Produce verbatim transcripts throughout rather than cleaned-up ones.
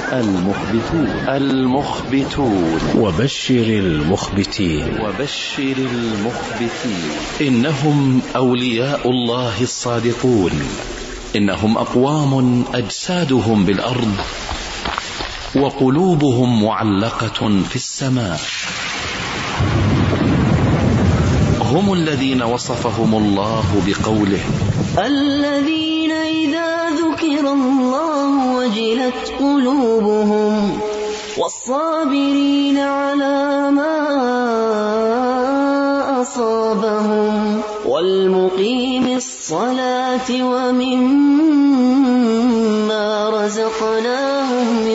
المخبتون المخبتون وبشر المخبتين وبشر المخبتين إنهم أولياء الله الصادقون، إنهم أقوام أجسادهم بالأرض وقلوبهم معلقة في السماء. هم الذين وصفهم الله بقوله: الذين إذا ذكر الله وجلت قلوبهم والصابرين على ما أصابهم والمقيم الصلاة ومما رزقناهم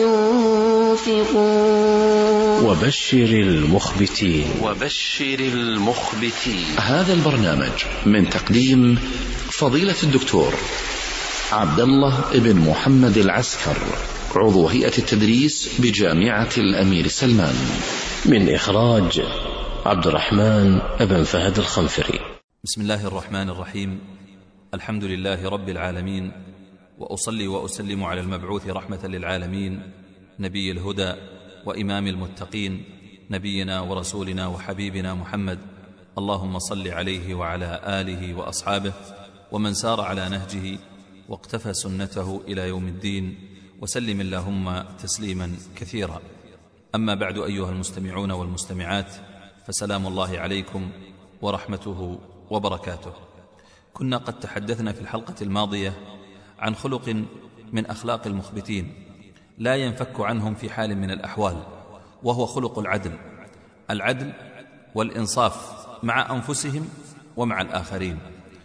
ينفقون. وبشر المخبتين وبشر المخبتين. هذا البرنامج من تقديم فضيلة الدكتور عبد الله بن محمد العسكر، عضو هيئة التدريس بجامعة الأمير سلمان، من إخراج عبد الرحمن بن فهد الخنفري. بسم الله الرحمن الرحيم. الحمد لله رب العالمين، وأصلي وأسلم على المبعوث رحمة للعالمين، نبي الهدى وإمام المتقين، نبينا ورسولنا وحبيبنا محمد. اللهم صل عليه وعلى آله وأصحابه ومن سار على نهجه واقتفى سنته إلى يوم الدين، وسلم اللهم تسليما كثيرا. أما بعد، أيها المستمعون والمستمعات، فسلام الله عليكم ورحمته وبركاته. كنا قد تحدثنا في الحلقة الماضية عن خلق من أخلاق المخبتين لا ينفك عنهم في حال من الأحوال، وهو خلق العدل العدل والإنصاف مع أنفسهم ومع الآخرين،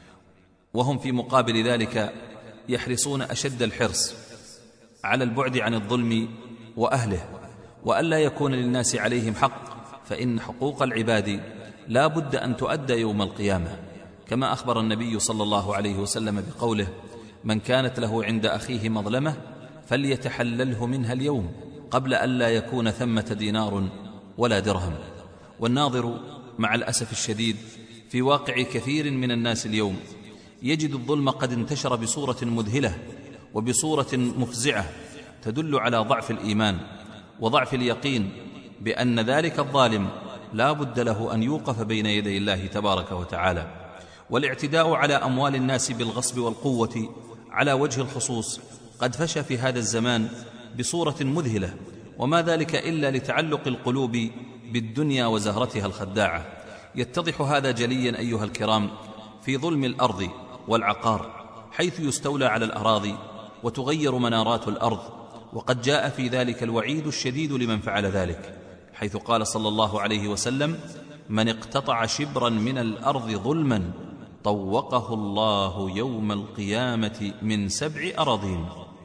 وهم في مقابل ذلك يحرصون أشد الحرص على البعد عن الظلم وأهله، وألا يكون للناس عليهم حق، فإن حقوق العباد لا بد أن تؤدى يوم القيامة، كما أخبر النبي صلى الله عليه وسلم بقوله: من كانت له عند أخيه مظلمة فليتحلله منها اليوم قبل أن لا يكون ثمة دينار ولا درهم. والناظر مع الأسف الشديد في واقع كثير من الناس اليوم يجد الظلم قد انتشر بصورة مذهلة وبصورة مفزعة تدل على ضعف الإيمان وضعف اليقين بأن ذلك الظالم لا بد له أن يوقف بين يدي الله تبارك وتعالى. والاعتداء على أموال الناس بالغصب والقوة على وجه الخصوص قد فشى في هذا الزمان بصورة مذهلة، وما ذلك إلا لتعلق القلوب بالدنيا وزهرتها الخداعة. يتضح هذا جليا أيها الكرام في ظلم الأرض والعقار، حيث يستولى على الأراضي وتغير منارات الأرض، وقد جاء في ذلك الوعيد الشديد لمن فعل ذلك، حيث قال صلى الله عليه وسلم: من اقتطع شبرا من الأرض ظلما طوقه الله يوم القيامة من سبع أراضين.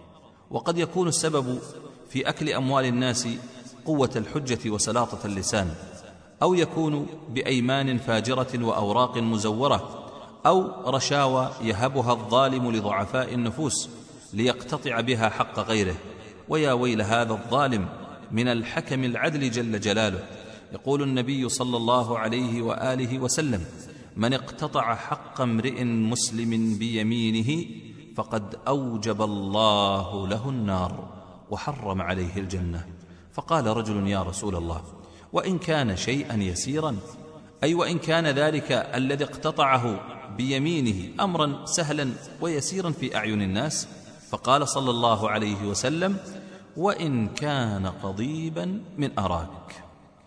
وقد يكون السبب في أكل أموال الناس قوة الحجة وسلاطة اللسان، أو يكون بأيمان فاجرة وأوراق مزورة، أو رشاوى يهبها الظالم لضعفاء النفوس ليقتطع بها حق غيره. ويا ويل هذا الظالم من الحكم العدل جل جلاله. يقول النبي صلى الله عليه وآله وسلم: من اقتطع حق امرئ مسلم بيمينه فقد أوجب الله له النار وحرم عليه الجنة. فقال رجل: يا رسول الله، وإن كان شيئا يسيرا؟ أي وإن كان ذلك الذي اقتطعه بيمينه أمرا سهلا ويسيرا في أعين الناس؟ فقال صلى الله عليه وسلم: وإن كان قضيبا من أراك.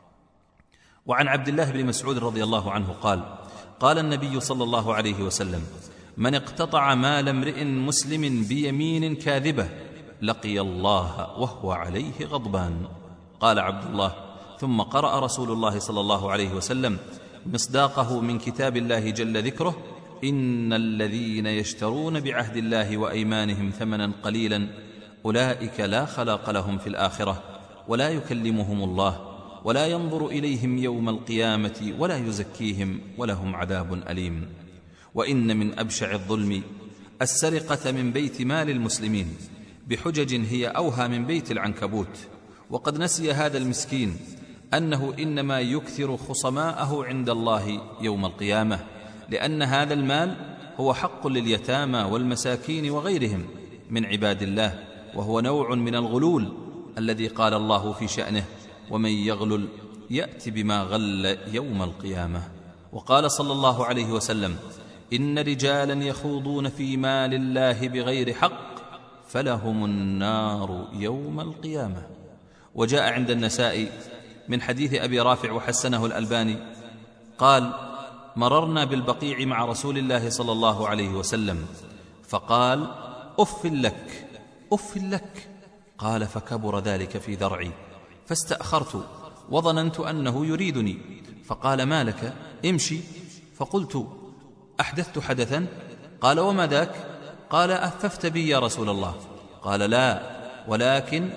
وعن عبد الله بن مسعود رضي الله عنه قال: قال النبي صلى الله عليه وسلم: من اقتطع مال امرئ مسلم بيمين كاذبة لقي الله وهو عليه غضبان. قال عبد الله: ثم قرأ رسول الله صلى الله عليه وسلم مصداقه من كتاب الله جل ذكره: إن الذين يشترون بعهد الله وأيمانهم ثمنا قليلا أولئك لا خلاق لهم في الآخرة ولا يكلمهم الله ولا ينظر إليهم يوم القيامة ولا يزكيهم ولهم عذاب أليم. وإن من أبشع الظلم السرقة من بيت مال المسلمين بحجج هي أوهى من بيت العنكبوت. وقد نسي هذا المسكين أنه إنما يكثر خصماءه عند الله يوم القيامة، لأن هذا المال هو حق لليتامى والمساكين وغيرهم من عباد الله، وهو نوع من الغلول الذي قال الله في شأنه: ومن يغلل يأت بما غل يوم القيامة. وقال صلى الله عليه وسلم: إن رجالا يخوضون في مال الله بغير حق فلهم النار يوم القيامة. وجاء عند النسائي من حديث أبي رافع وحسنه الألباني قال: مررنا بالبقيع مع رسول الله صلى الله عليه وسلم فقال: أف لك أف لك. قال: فكبر ذلك في ذرعي فاستأخرت وظننت أنه يريدني، فقال: ما لك؟ امشي. فقلت: أحدثت حدثا؟ قال: وما ذاك؟ قال: أففت بي يا رسول الله. قال: لا، ولكن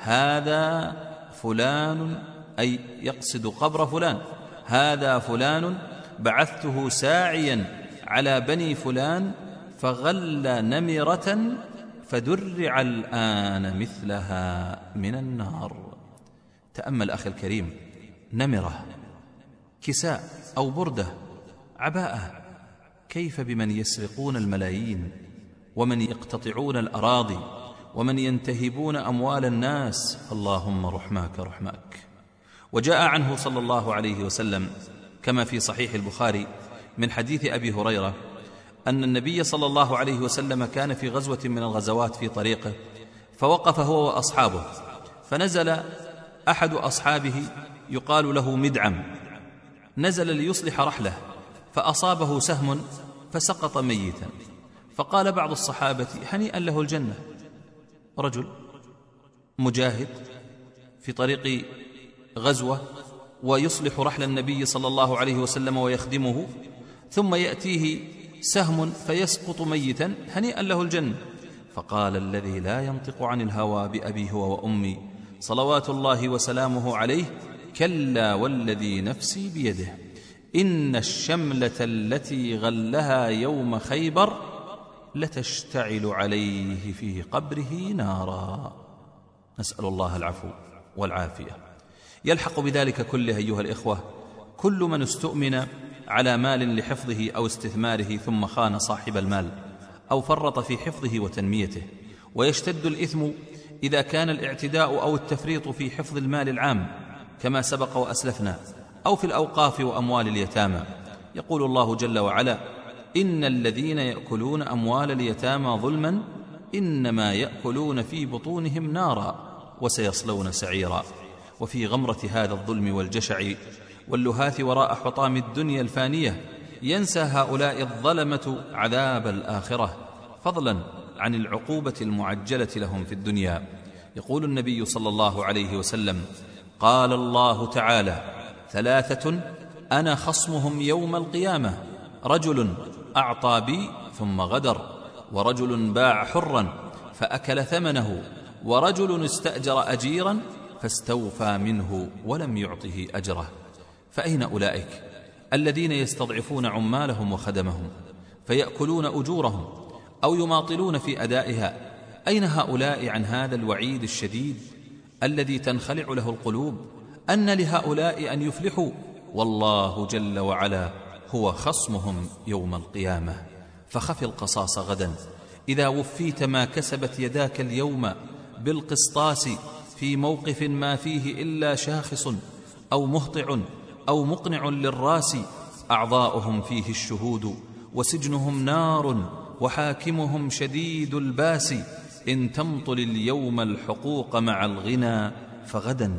هذا فلان، أي يقصد قبر فلان، هذا فلان بعثته ساعيا على بني فلان فغل نمرة فدرع الآن مثلها من النار. تأمل أخي الكريم، نمرة، كساء أو بردة، عباءة، كيف بمن يسرقون الملايين ومن يقتطعون الأراضي ومن ينتهبون أموال الناس؟ اللهم رحماك رحماك. وجاء عنه صلى الله عليه وسلم كما في صحيح البخاري من حديث أبي هريرة أن النبي صلى الله عليه وسلم كان في غزوة من الغزوات في طريقه، فوقف هو وأصحابه، فنزل أحد أصحابه يقال له مدعم، نزل ليصلح رحله فأصابه سهم فسقط ميتا. فقال بعض الصحابة: هنيئا له الجنة، رجل مجاهد في طريق غزوة ويصلح رحل النبي صلى الله عليه وسلم ويخدمه، ثم يأتيه سهم فيسقط ميتا، هنيئا له الجنة. فقال الذي لا ينطق عن الهوى بأبي هو وأمي صلوات الله وسلامه عليه: كلا والذي نفسي بيده، إن الشملة التي غلها يوم خيبر لتشتعل عليه في قبره نارا. نسأل الله العفو والعافية. يلحق بذلك كله أيها الإخوة كل من استؤمن على مال لحفظه أو استثماره ثم خان صاحب المال أو فرط في حفظه وتنميته. ويشتد الإثم إذا كان الاعتداء أو التفريط في حفظ المال العام كما سبق وأسلفنا، أو في الأوقاف وأموال اليتامى. يقول الله جل وعلا: إن الذين يأكلون أموال اليتامى ظلما إنما يأكلون في بطونهم نارا وسيصلون سعيرا. وفي غمرة هذا الظلم والجشع واللهاث وراء حطام الدنيا الفانية ينسى هؤلاء الظلمة عذاب الآخرة، فضلا عن العقوبة المعجلة لهم في الدنيا. يقول النبي صلى الله عليه وسلم: قال الله تعالى: ثلاثة أنا خصمهم يوم القيامة: رجل أعطى بي ثم غدر، ورجل باع حرا فأكل ثمنه، ورجل استأجر أجيرا فاستوفى منه ولم يعطه أجره. فأين أولئك الذين يستضعفون عمالهم وخدمهم فيأكلون أجورهم أو يماطلون في أدائها؟ أين هؤلاء عن هذا الوعيد الشديد الذي تنخلع له القلوب؟ أن لهؤلاء أن يفلحوا، والله جل وعلا هو خصمهم يوم القيامة. فخف القصاص غدا إذا وفيت ما كسبت يداك اليوم بالقسطاس، في موقف ما فيه إلا شاخص أو مهطع أو مقنع للراس، أعضاؤهم فيه الشهود وسجنهم نار وحاكمهم شديد الباس. إن تمطل اليوم الحقوق مع الغنى فغدا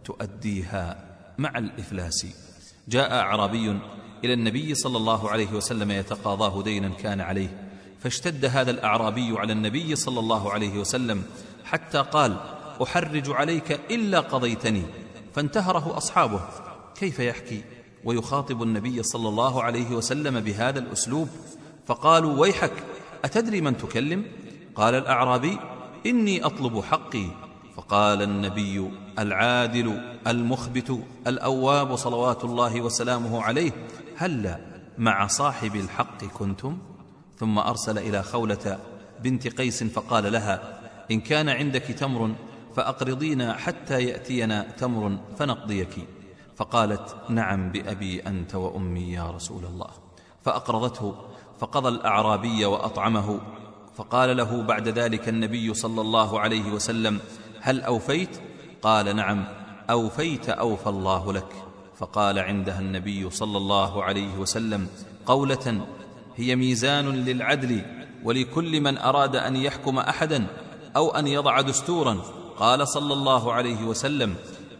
تؤديها مع الإفلاس. جاء أعرابي إلى النبي صلى الله عليه وسلم يتقاضاه دينا كان عليه، فاشتد هذا الأعرابي على النبي صلى الله عليه وسلم حتى قال: أحرج عليك إلا قضيتني. فانتهره أصحابه. كيف يحكي ويخاطب النبي صلى الله عليه وسلم بهذا الأسلوب؟ فقالوا: ويحك، أتدري من تكلم؟ قال الأعرابي: إني أطلب حقي. فقال النبي العادل المخبت الأواب صلوات الله وسلامه عليه: هل مع صاحب الحق كنتم؟ ثم أرسل إلى خولة بنت قيس فقال لها: إن كان عندك تمر فأقرضينا حتى يأتينا تمر فنقضيك. فقالت: نعم بأبي أنت وأمي يا رسول الله. فأقرضته، فقضى الأعرابي وأطعمه. فقال له بعد ذلك النبي صلى الله عليه وسلم: هل أوفيت؟ قال نعم، أوفيت أوفى الله لك. فقال عندها النبي صلى الله عليه وسلم قولة هي ميزان للعدل ولكل من أراد أن يحكم أحدا أو أن يضع دستورا. قال صلى الله عليه وسلم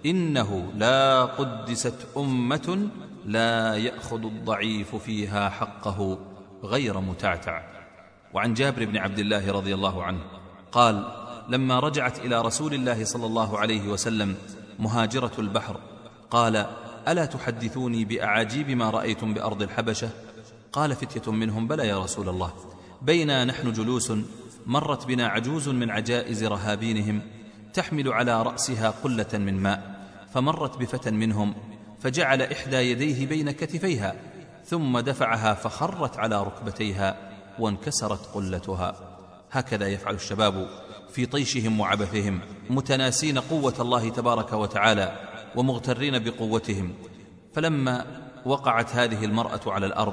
إنه لا قدست أمة لا يأخذ الضعيف فيها حقه غير متعتع. وعن جابر بن عبد الله رضي الله عنه قال لما رجعت إلى رسول الله صلى الله عليه وسلم مهاجرة البحر قال ألا تحدثوني بأعاجيب ما رأيتم بأرض الحبشة؟ قال فتية منهم بلى يا رسول الله، بينا نحن جلوس مرت بنا عجوز من عجائز رهابينهم تحمل على رأسها قلة من ماء، فمرت بفتى منهم فجعل إحدى يديه بين كتفيها ثم دفعها فخرت على ركبتيها وانكسرت قلتها. هكذا يفعل الشباب في طيشهم وعبثهم متناسين قوة الله تبارك وتعالى ومغترين بقوتهم. فلما وقعت هذه المرأة على الأرض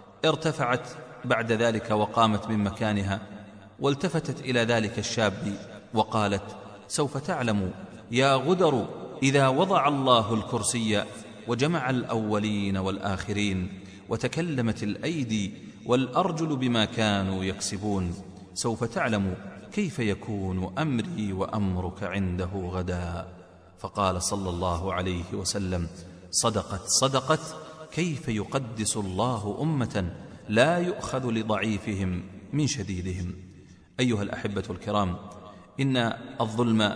ارتفعت بعد ذلك وقامت من مكانها والتفتت إلى ذلك الشاب وقالت سوف تعلم يا غدر إذا وضع الله الكرسي وجمع الأولين والآخرين وتكلمت الأيدي والأرجل بما كانوا يكسبون، سوف تعلم كيف يكون أمري وأمرك عنده غدا. فقال صلى الله عليه وسلم صدقت صدقت، كيف يقدس الله أمة لا يؤخذ لضعيفهم من شديدهم. أيها الأحبة الكرام، إن الظلم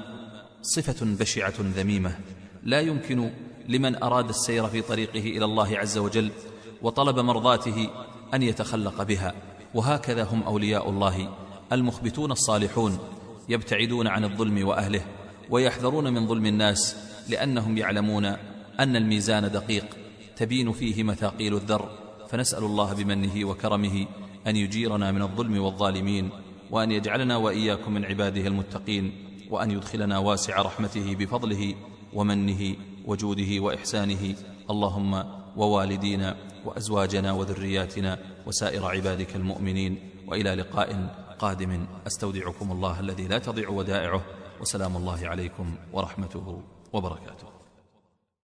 صفة بشعة ذميمة لا يمكن لمن أراد السير في طريقه إلى الله عز وجل وطلب مرضاته أن يتخلق بها. وهكذا هم أولياء الله المخبتون الصالحون، يبتعدون عن الظلم وأهله ويحذرون من ظلم الناس، لأنهم يعلمون أن الميزان دقيق تبين فيه مثاقيل الذر. فنسأل الله بمنه وكرمه أن يجيرنا من الظلم والظالمين، وأن يجعلنا وإياكم من عباده المتقين، وأن يدخلنا واسع رحمته بفضله ومنه وجوده وإحسانه. اللهم ووالدينا وأزواجنا وذرياتنا وسائر عبادك المؤمنين، وإلى لقاء قادم أستودعكم الله الذي لا تضيع ودائعه، وسلام الله عليكم ورحمته وبركاته.